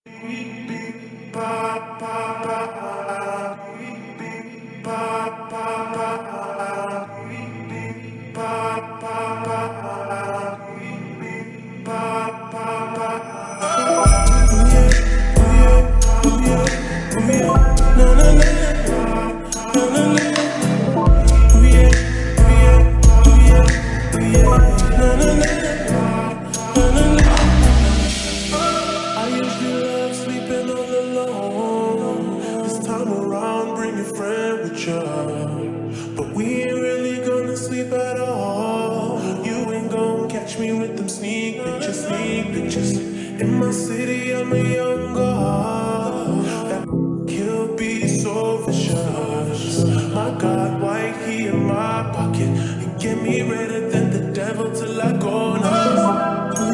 I usually love sleeping all alone. This time around, bring your friend with you. But we ain't really gonna sleep at all. You ain't gonna catch me with them sneak pictures, sneak pictures. In my city, I'm a young god. That he'll be so vicious. My God, white he in my pocket. He get me redder than the devil till I go now.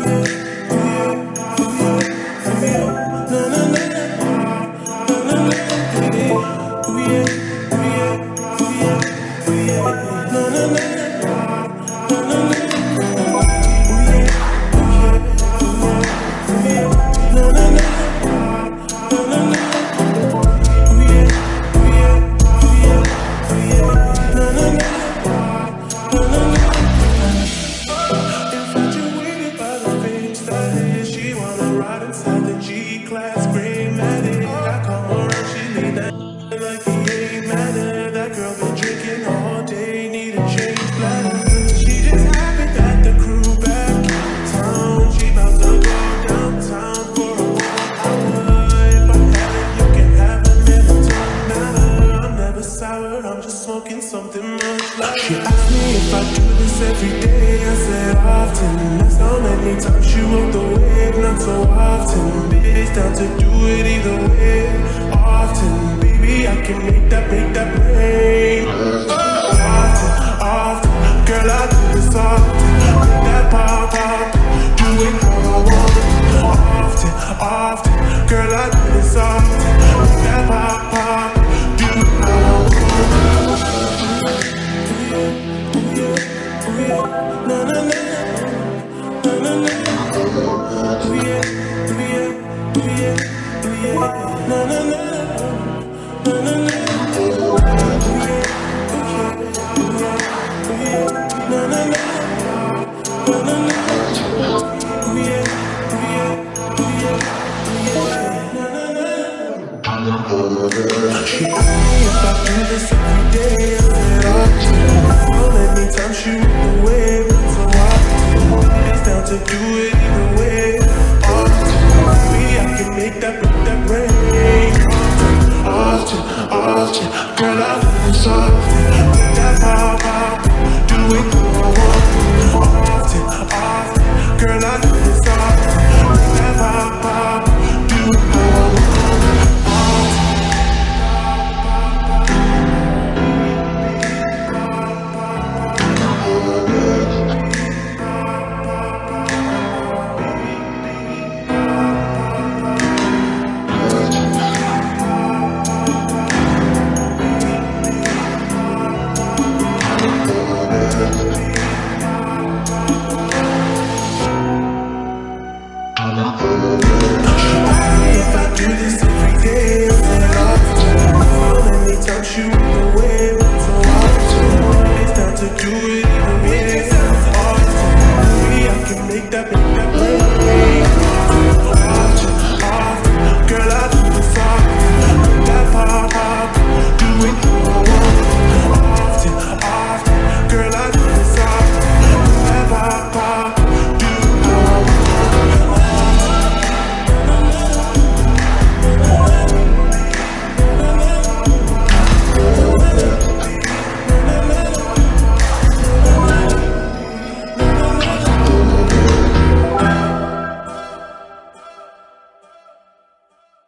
Infatuated by the things that is, she wanna ride inside the G-Class gray Matic. I come around, she lean that like he ain't matter. That girl been drinking all day, need a change bladder. She just happy that the crew back in town. She about to go downtown for a 1 hour. If I have it, you can have it, man, it don't matter. I'm never sour, I'm just smoking something much lighter. She asked me if I do this every day, I said often. That's how many times she rode the wave, not so often. Bitch, down to do it either way, often. Baby, I can make that rain. Often, girl, I do this often. Make that pop, do it how I want. Often, girl, I do this often. Make that pop, do it how I want. Na na na. She asked me if I do this every day, I said often. So many times she went away, but so often. It's down to do it either way, often. Maybe I can make that rain, often. Girl, I do this often.